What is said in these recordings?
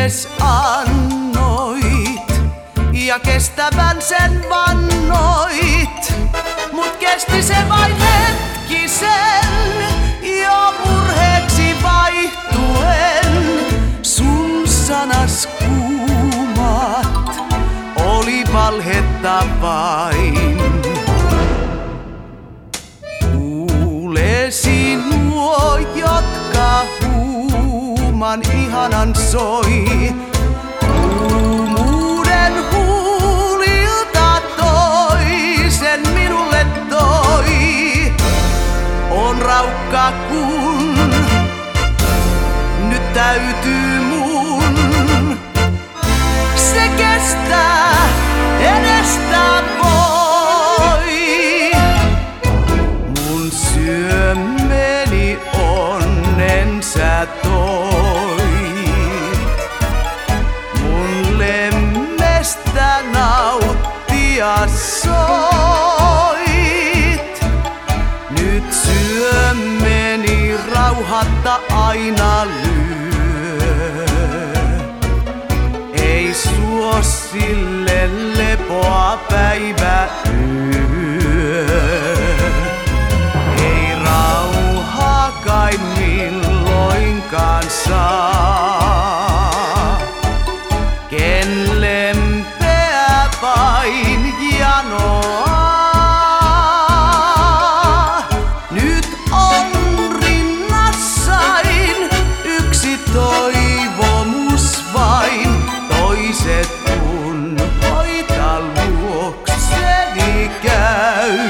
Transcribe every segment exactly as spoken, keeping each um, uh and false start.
itses annoit ja kestävän sen vannoit, mut kesti se vain hetkisen ja murheeksi vaihtuen. Sun sanas kuumat oli valhetta vain. Kuulesi nuo, jotka huuman ihanan soi. Kuumuuden huulilta toisen minulle toi. On raukka kun nyt täytyy mun se kestää edestä voi. Mun syömeni onnen sä toi. Mun lemmestä nauttia soit. Nyt syömeni rauhatta aina lyö. Ei suo sille lepoa päivä yö. Ei rauhaa kai milloinkaan saa. Ken lempeää vain janoaa. Nyt on rinnassain yksi toivomus vain. Toiset kun hoita luokseni käy.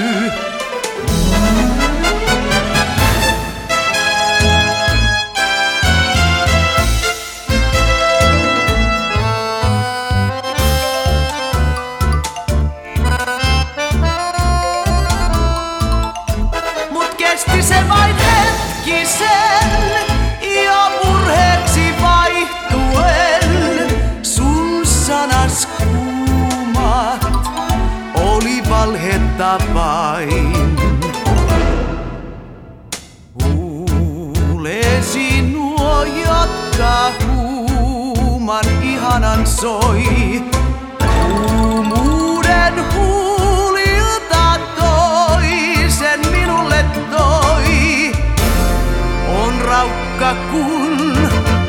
Mut kesti se vain hetkisen ja murheeksi vaihtuen. Sun sanas kuumat oli valhetta vain. Kuulesi nuo, jotka huuman ihanan soi. Kuumuuden huulilta toisen minulle toi. On raukka kun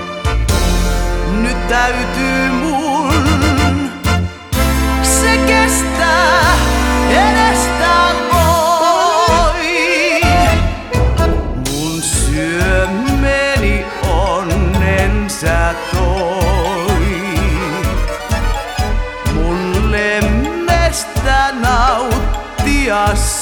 nyt täytyy mun se kestää edestä voi. Mun syömeni onnen sä toi. Mun lemmestä nauttia